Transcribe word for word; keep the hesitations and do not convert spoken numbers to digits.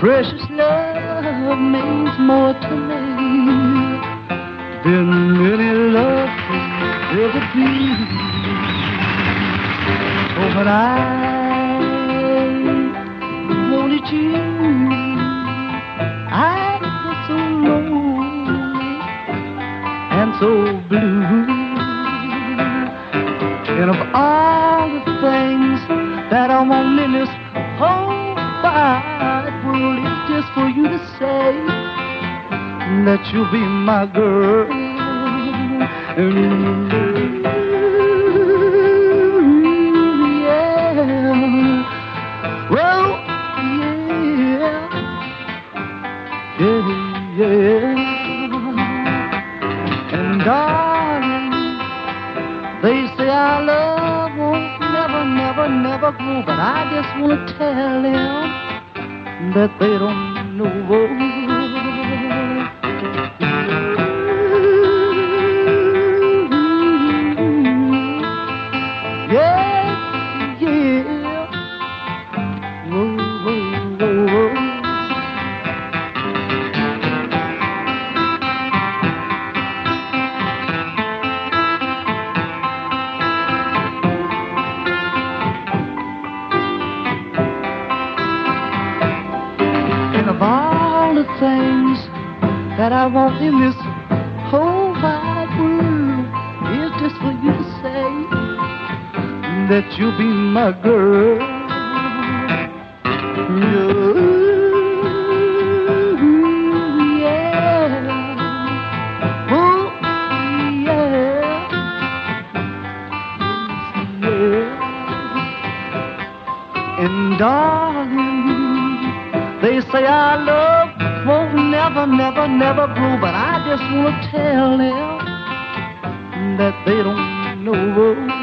precious love means more to me than any love could ever be. Oh, but I wanted you, I was so lonely and so blue. And of all the things that I want in this whole wide world, it's just for you to say that you'll be my girl. And yeah, well, yeah, yeah, yeah. And darling, they say our love won't never, never, never grow, but I just want to tell them that they don't know. Yeah, yeah. Whoa, whoa, whoa, whoa. And of all the things that I want in this whole wide world, it's just for you to say that you'll be my girl. Yeah, yeah. Oh, yeah. Yeah. And darling, they say our love won't never, never, never grow, but I just want to tell them that they don't know.